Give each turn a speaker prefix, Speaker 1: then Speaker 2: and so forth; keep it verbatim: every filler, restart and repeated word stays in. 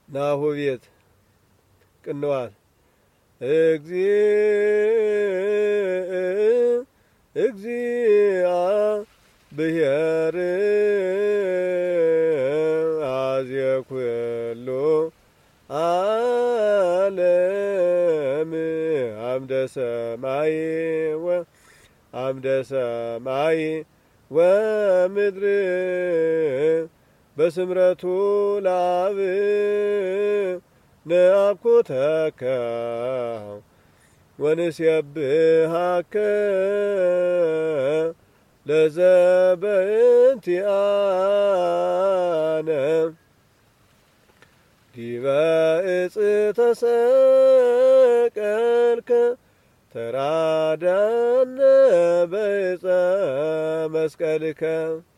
Speaker 1: ናሁ ቤት ቅንዋት እግዚእ እግዚአ ብሔር አዝየኩሉ ዓለም አምደ ሰማይ ወአምደ ሰማይ ወምድር በስምረቱ ለአብ ነአኩተከ ወንሴብሐከ ለዘበእንቲአነ ዲበ ዕፅ ተሰቀልከ ተራዳነ በዕፀ መስቀልከ